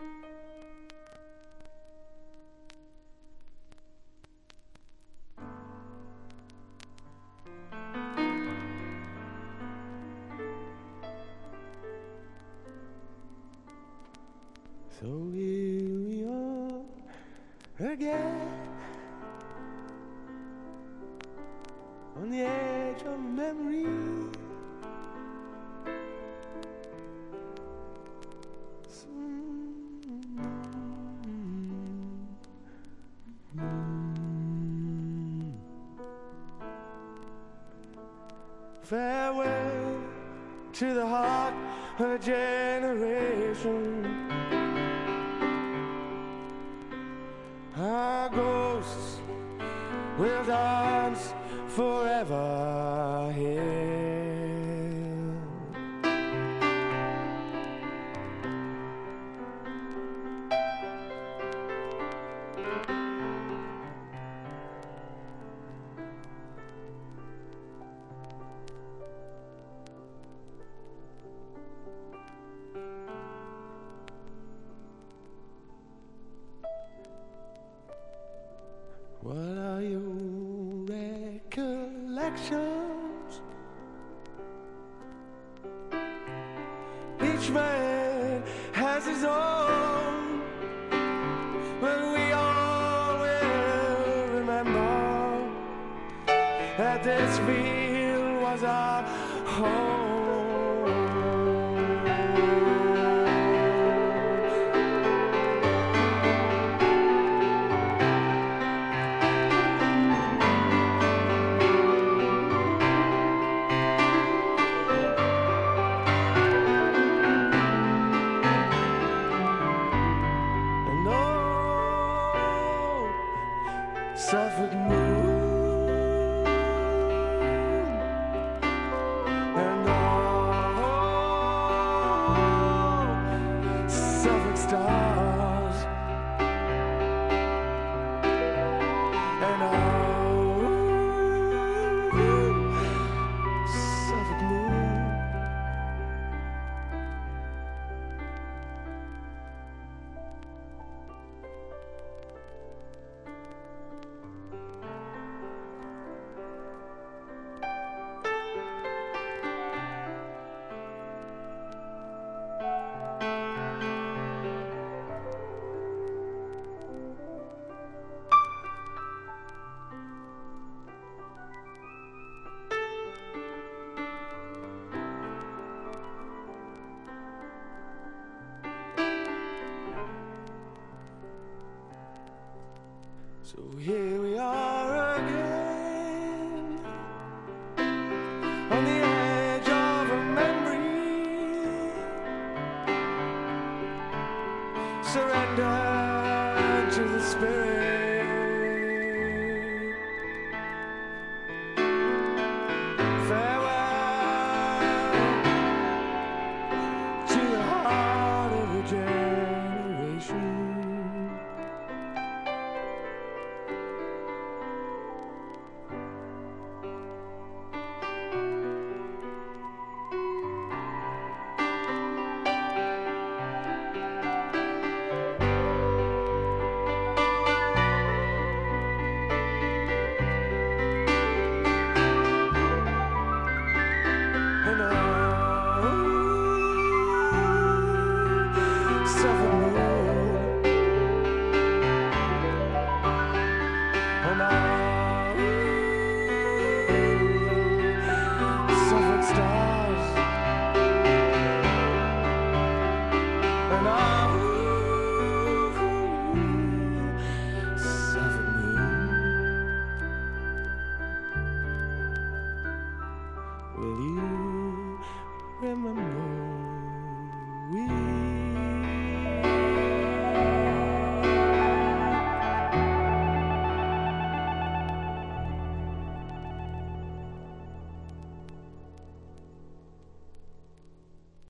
So here we are again, on the edge of memory. Farewell to the heart of a generation. Our ghosts will dance forever here. What are your recollections? Each man has his own, but we all will remember that this field was our home. Suffolk moon and all Suffolk stars and all Suffolk moon. So here we are again, on the edge of a memory. Surrender to the spirit. Farewell to the heart of a generation. Suffolk